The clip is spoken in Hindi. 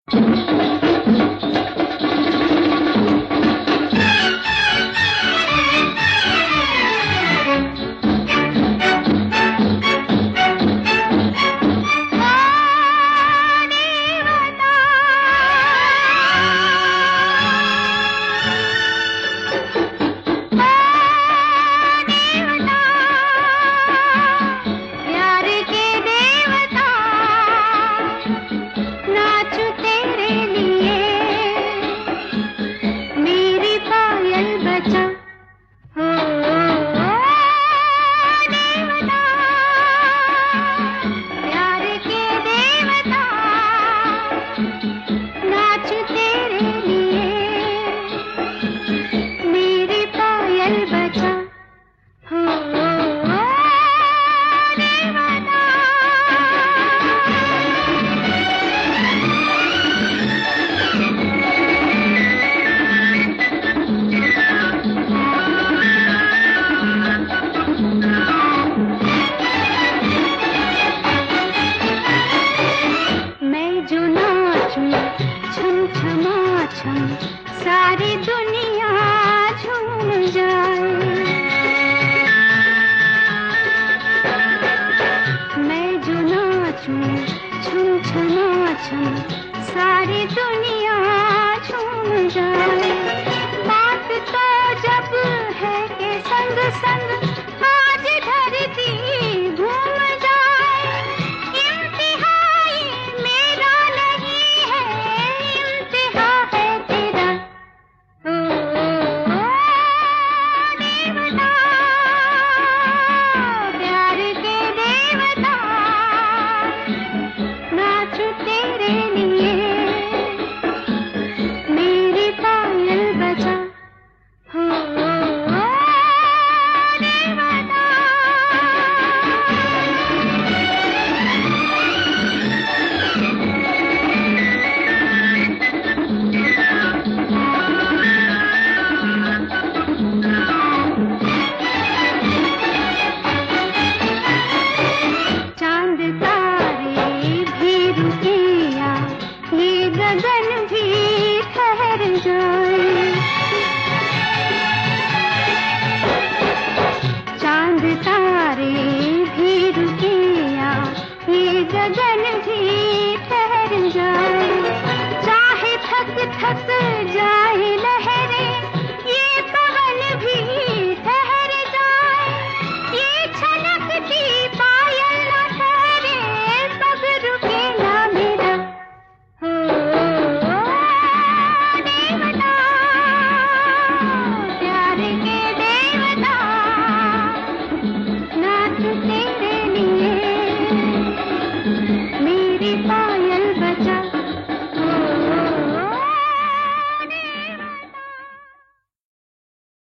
सारी दुनिया झूम जाए। मैं जो नाचूं छुम छमाछम सारी दुनिया झूम जाए। बात तो जब है कि संग संग आज धरती घूम जाए। इम्तिहाई मेरा नहीं है, इम्तिहा है तेरा। ओ देवता, प्यार के देवता, नाचूं तेरे लिए, मेरी पायल बजा। हो देवता। चांद तारे भी रुके या ये गगन भी ठहर जाए।